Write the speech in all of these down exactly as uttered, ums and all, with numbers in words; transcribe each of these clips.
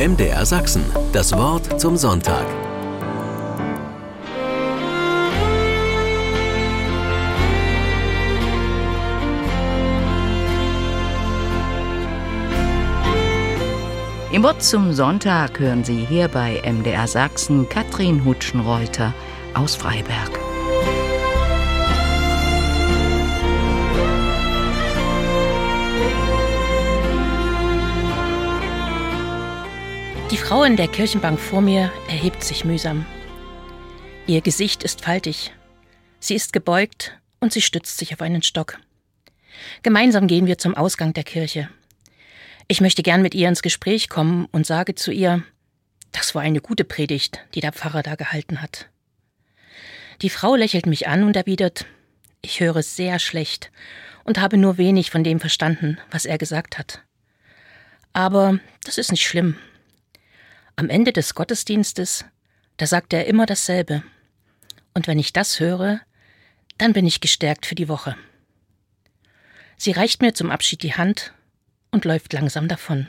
M D R Sachsen, das Wort zum Sonntag. Im Wort zum Sonntag hören Sie hier bei M D R Sachsen Katrin Hutschenreuter aus Freiberg. Die Frau in der Kirchenbank vor mir erhebt sich mühsam. Ihr Gesicht ist faltig. Sie ist gebeugt und sie stützt sich auf einen Stock. Gemeinsam gehen wir zum Ausgang der Kirche. Ich möchte gern mit ihr ins Gespräch kommen und sage zu ihr, das war eine gute Predigt, die der Pfarrer da gehalten hat. Die Frau lächelt mich an und erwidert, ich höre sehr schlecht und habe nur wenig von dem verstanden, was er gesagt hat. Aber das ist nicht schlimm. Am Ende des Gottesdienstes, da sagt er immer dasselbe. Und wenn ich das höre, dann bin ich gestärkt für die Woche. Sie reicht mir zum Abschied die Hand und läuft langsam davon.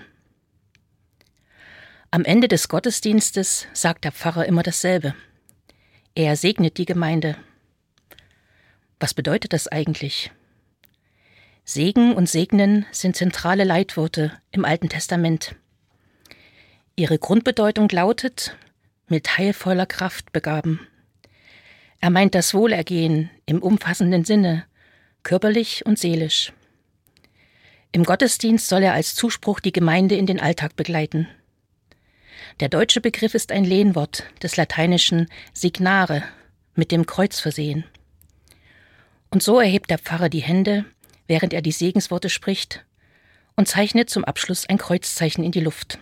Am Ende des Gottesdienstes sagt der Pfarrer immer dasselbe. Er segnet die Gemeinde. Was bedeutet das eigentlich? Segen und Segnen sind zentrale Leitworte im Alten Testament. Ihre Grundbedeutung lautet, mit heilvoller Kraft begaben. Er meint das Wohlergehen im umfassenden Sinne, körperlich und seelisch. Im Gottesdienst soll er als Zuspruch die Gemeinde in den Alltag begleiten. Der deutsche Begriff ist ein Lehnwort des lateinischen signare, mit dem Kreuz versehen. Und so erhebt der Pfarrer die Hände, während er die Segensworte spricht, und zeichnet zum Abschluss ein Kreuzzeichen in die Luft.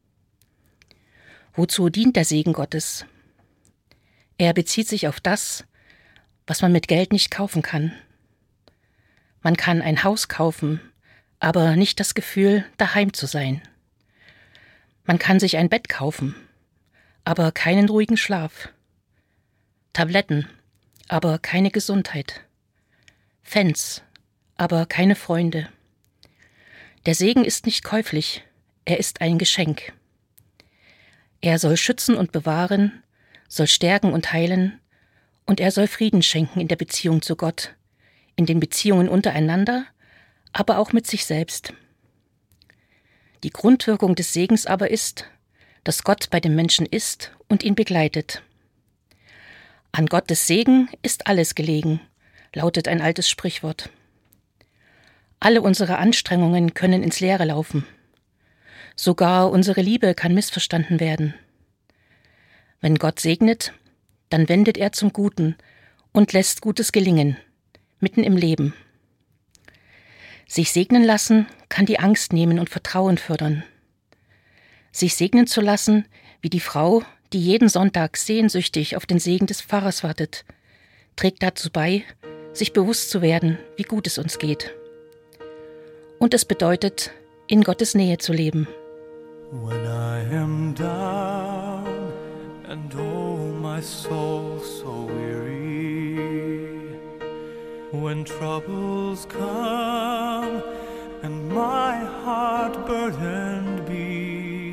Wozu dient der Segen Gottes? Er bezieht sich auf das, was man mit Geld nicht kaufen kann. Man kann ein Haus kaufen, aber nicht das Gefühl, daheim zu sein. Man kann sich ein Bett kaufen, aber keinen ruhigen Schlaf. Tabletten, aber keine Gesundheit. Fans, aber keine Freunde. Der Segen ist nicht käuflich, er ist ein Geschenk. Er soll schützen und bewahren, soll stärken und heilen, und er soll Frieden schenken in der Beziehung zu Gott, in den Beziehungen untereinander, aber auch mit sich selbst. Die Grundwirkung des Segens aber ist, dass Gott bei dem Menschen ist und ihn begleitet. An Gottes Segen ist alles gelegen, lautet ein altes Sprichwort. Alle unsere Anstrengungen können ins Leere laufen. Sogar unsere Liebe kann missverstanden werden. Wenn Gott segnet, dann wendet er zum Guten und lässt Gutes gelingen, mitten im Leben. Sich segnen lassen kann die Angst nehmen und Vertrauen fördern. Sich segnen zu lassen, wie die Frau, die jeden Sonntag sehnsüchtig auf den Segen des Pfarrers wartet, trägt dazu bei, sich bewusst zu werden, wie gut es uns geht. Und es bedeutet, in Gottes Nähe zu leben. When I am down and oh my soul so weary, when troubles come and my heart burdened be,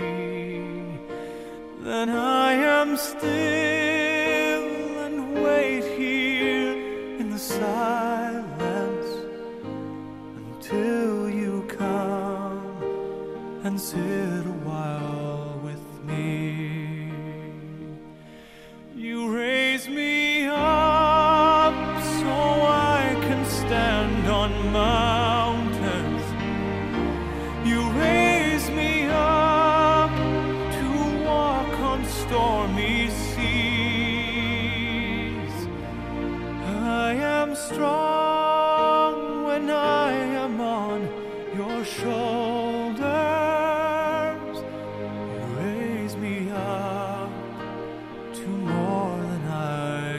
then I am still and wait here in the silence until you come and sit a while with me. You raise me up so I can stand on mountains. You raise me up to walk on stormy seas. I am strong when I am on your shoulders. You raise me up to more than I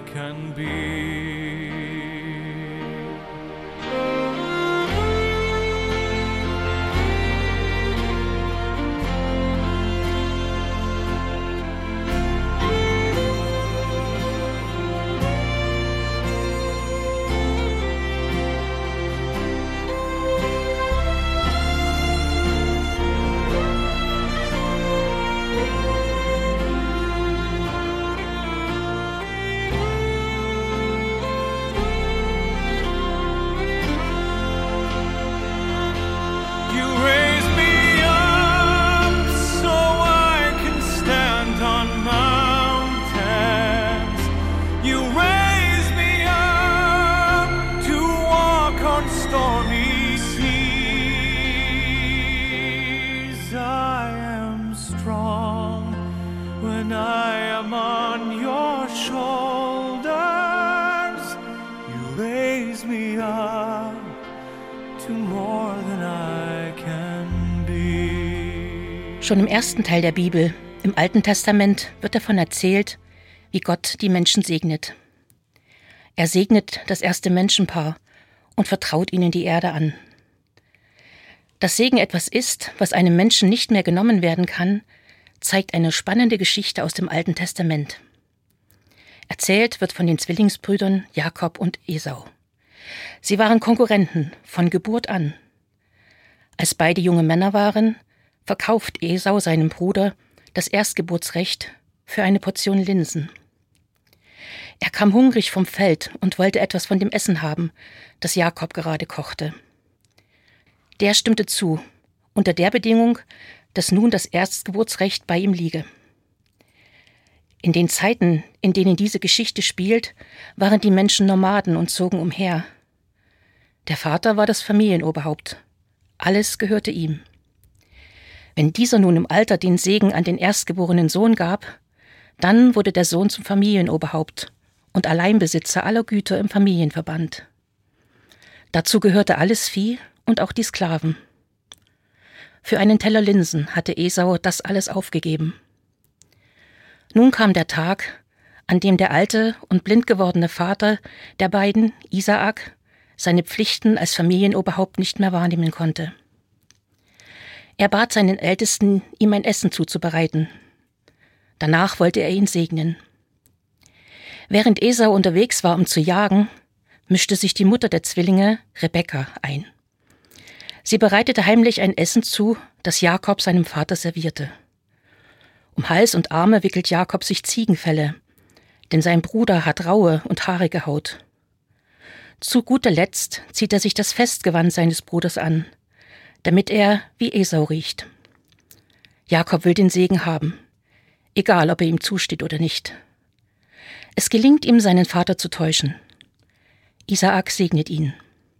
when I am on your shoulders, you raise me up to more than I can be. Schon im ersten Teil der Bibel, im Alten Testament, wird davon erzählt, wie Gott die Menschen segnet. Er segnet das erste Menschenpaar und vertraut ihnen die Erde an. Dass Segen etwas ist, was einem Menschen nicht mehr genommen werden kann, zeigt eine spannende Geschichte aus dem Alten Testament. Erzählt wird von den Zwillingsbrüdern Jakob und Esau. Sie waren Konkurrenten von Geburt an. Als beide junge Männer waren, verkauft Esau seinem Bruder das Erstgeburtsrecht für eine Portion Linsen. Er kam hungrig vom Feld und wollte etwas von dem Essen haben, das Jakob gerade kochte. Der stimmte zu, unter der Bedingung, dass nun das Erstgeburtsrecht bei ihm liege. In den Zeiten, in denen diese Geschichte spielt, waren die Menschen Nomaden und zogen umher. Der Vater war das Familienoberhaupt. Alles gehörte ihm. Wenn dieser nun im Alter den Segen an den erstgeborenen Sohn gab, dann wurde der Sohn zum Familienoberhaupt und Alleinbesitzer aller Güter im Familienverband. Dazu gehörte alles Vieh und auch die Sklaven. Für einen Teller Linsen hatte Esau das alles aufgegeben. Nun kam der Tag, an dem der alte und blind gewordene Vater der beiden, Isaak, seine Pflichten als Familienoberhaupt nicht mehr wahrnehmen konnte. Er bat seinen Ältesten, ihm ein Essen zuzubereiten. Danach wollte er ihn segnen. Während Esau unterwegs war, um zu jagen, mischte sich die Mutter der Zwillinge, Rebekka, ein. Sie bereitete heimlich ein Essen zu, das Jakob seinem Vater servierte. Um Hals und Arme wickelt Jakob sich Ziegenfelle, denn sein Bruder hat raue und haarige Haut. Zu guter Letzt zieht er sich das Festgewand seines Bruders an, damit er wie Esau riecht. Jakob will den Segen haben, egal ob er ihm zusteht oder nicht. Es gelingt ihm, seinen Vater zu täuschen. Isaak segnet ihn.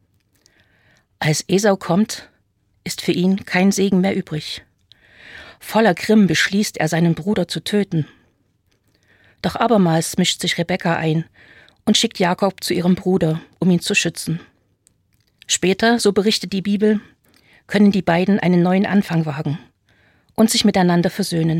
Als Esau kommt, ist für ihn kein Segen mehr übrig. Voller Grimm beschließt er, seinen Bruder zu töten. Doch abermals mischt sich Rebekka ein und schickt Jakob zu ihrem Bruder, um ihn zu schützen. Später, so berichtet die Bibel, können die beiden einen neuen Anfang wagen und sich miteinander versöhnen.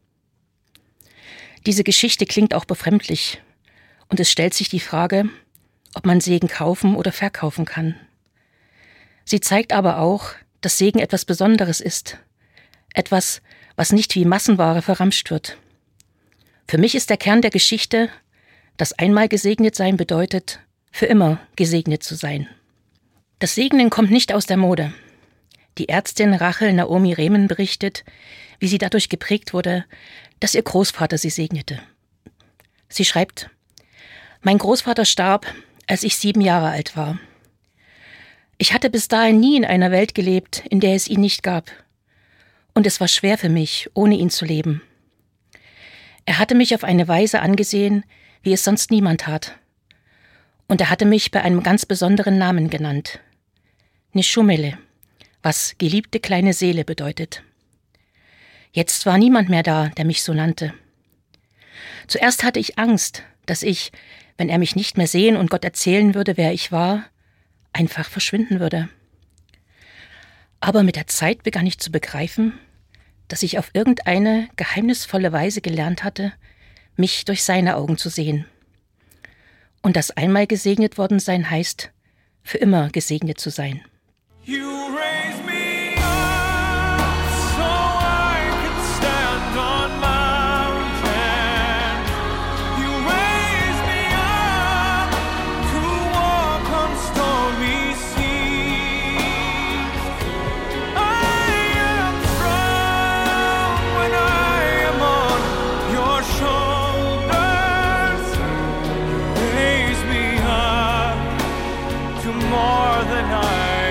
Diese Geschichte klingt auch befremdlich und es stellt sich die Frage, ob man Segen kaufen oder verkaufen kann. Sie zeigt aber auch, dass Segen etwas Besonderes ist. Etwas, was nicht wie Massenware verramscht wird. Für mich ist der Kern der Geschichte, dass einmal gesegnet sein bedeutet, für immer gesegnet zu sein. Das Segnen kommt nicht aus der Mode. Die Ärztin Rachel Naomi Remen berichtet, wie sie dadurch geprägt wurde, dass ihr Großvater sie segnete. Sie schreibt: Mein Großvater starb, als ich sieben Jahre alt war. Ich hatte bis dahin nie in einer Welt gelebt, in der es ihn nicht gab. Und es war schwer für mich, ohne ihn zu leben. Er hatte mich auf eine Weise angesehen, wie es sonst niemand tat. Und er hatte mich bei einem ganz besonderen Namen genannt. Nishumele, was geliebte kleine Seele bedeutet. Jetzt war niemand mehr da, der mich so nannte. Zuerst hatte ich Angst, dass ich, wenn er mich nicht mehr sehen und Gott erzählen würde, wer ich war, einfach verschwinden würde. Aber mit der Zeit begann ich zu begreifen, dass ich auf irgendeine geheimnisvolle Weise gelernt hatte, mich durch seine Augen zu sehen. Und dass einmal gesegnet worden sein heißt, für immer gesegnet zu sein. You raise me up so I can stand on mountains. You raise me up to walk on stormy seas. I am strong when I am on your shoulders. You raise me up to more than I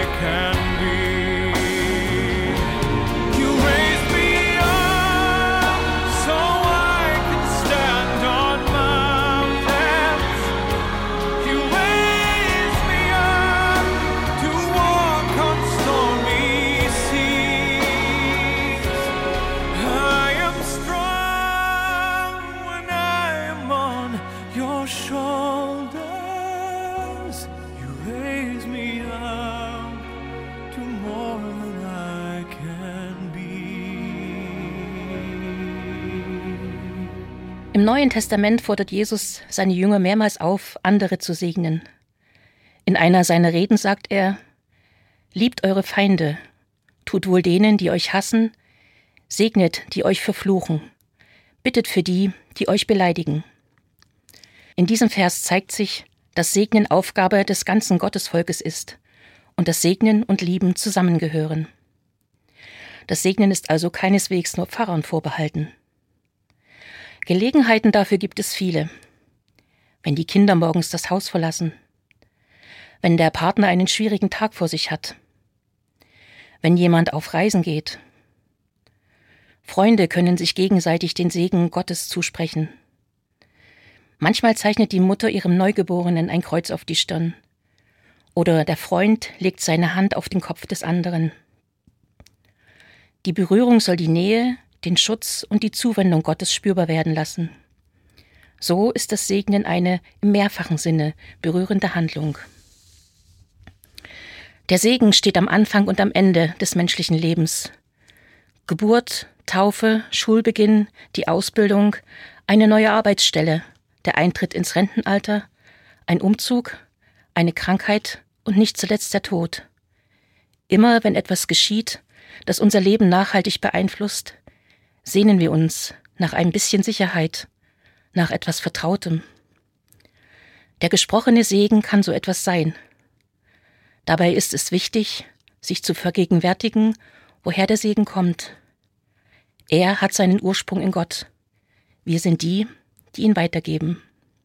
Im Neuen Testament fordert Jesus seine Jünger mehrmals auf, andere zu segnen. In einer seiner Reden sagt er: Liebt eure Feinde, tut wohl denen, die euch hassen, segnet, die euch verfluchen, bittet für die, die euch beleidigen. In diesem Vers zeigt sich, dass Segnen Aufgabe des ganzen Gottesvolkes ist und dass Segnen und Lieben zusammengehören. Das Segnen ist also keineswegs nur Pfarrern vorbehalten. Gelegenheiten dafür gibt es viele. Wenn die Kinder morgens das Haus verlassen, wenn der Partner einen schwierigen Tag vor sich hat, wenn jemand auf Reisen geht. Freunde können sich gegenseitig den Segen Gottes zusprechen. Manchmal zeichnet die Mutter ihrem Neugeborenen ein Kreuz auf die Stirn. Oder der Freund legt seine Hand auf den Kopf des anderen. Die Berührung soll die Nähe, den Schutz und die Zuwendung Gottes spürbar werden lassen. So ist das Segnen eine im mehrfachen Sinne berührende Handlung. Der Segen steht am Anfang und am Ende des menschlichen Lebens. Geburt, Taufe, Schulbeginn, die Ausbildung, eine neue Arbeitsstelle, der Eintritt ins Rentenalter, ein Umzug, eine Krankheit und nicht zuletzt der Tod. Immer wenn etwas geschieht, das unser Leben nachhaltig beeinflusst, sehnen wir uns nach ein bisschen Sicherheit, nach etwas Vertrautem. Der gesprochene Segen kann so etwas sein. Dabei ist es wichtig, sich zu vergegenwärtigen, woher der Segen kommt. Er hat seinen Ursprung in Gott. Wir sind die, die ihn weitergeben.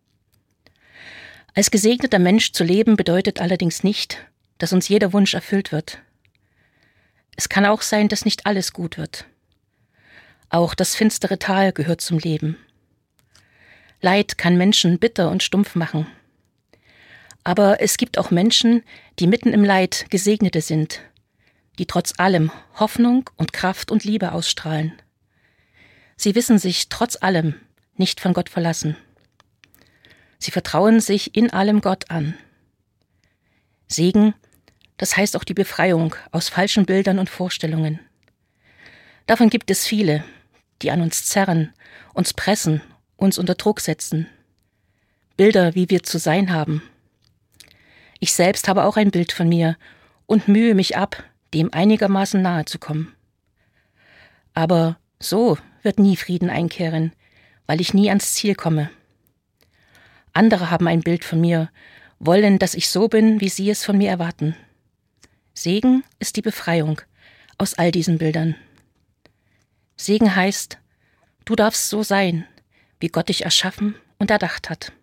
Als gesegneter Mensch zu leben bedeutet allerdings nicht, dass uns jeder Wunsch erfüllt wird. Es kann auch sein, dass nicht alles gut wird. Auch das finstere Tal gehört zum Leben. Leid kann Menschen bitter und stumpf machen. Aber es gibt auch Menschen, die mitten im Leid Gesegnete sind, die trotz allem Hoffnung und Kraft und Liebe ausstrahlen. Sie wissen sich trotz allem nicht von Gott verlassen. Sie vertrauen sich in allem Gott an. Segen, das heißt auch die Befreiung aus falschen Bildern und Vorstellungen. Davon gibt es viele, die an uns zerren, uns pressen, uns unter Druck setzen. Bilder, wie wir zu sein haben. Ich selbst habe auch ein Bild von mir und mühe mich ab, dem einigermaßen nahe zu kommen. Aber so wird nie Frieden einkehren, weil ich nie ans Ziel komme. Andere haben ein Bild von mir, wollen, dass ich so bin, wie sie es von mir erwarten. Segen ist die Befreiung aus all diesen Bildern. Segen heißt, du darfst so sein, wie Gott dich erschaffen und erdacht hat.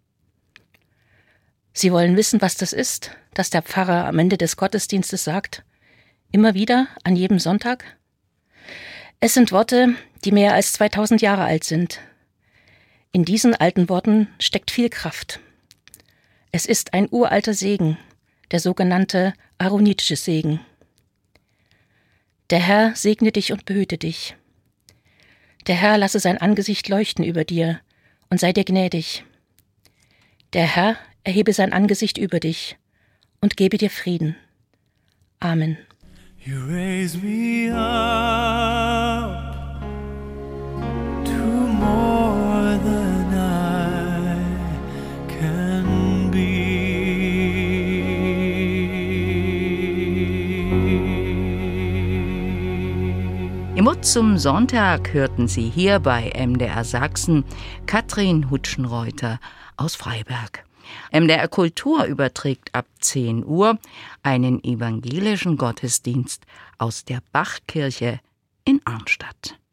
Sie wollen wissen, was das ist, dass der Pfarrer am Ende des Gottesdienstes sagt, immer wieder, an jedem Sonntag? Es sind Worte, die mehr als zweitausend Jahre alt sind. In diesen alten Worten steckt viel Kraft. Es ist ein uralter Segen, der sogenannte aaronitische Segen. Der Herr segne dich und behüte dich. Der Herr lasse sein Angesicht leuchten über dir und sei dir gnädig. Der Herr erhebe sein Angesicht über dich und gebe dir Frieden. Amen. You raise me up to more than I can be. Im Mut zum Sonntag hörten Sie hier bei M D R Sachsen Katrin Hutschenreuter aus Freiberg. M D R Kultur überträgt ab zehn Uhr einen evangelischen Gottesdienst aus der Bachkirche in Arnstadt.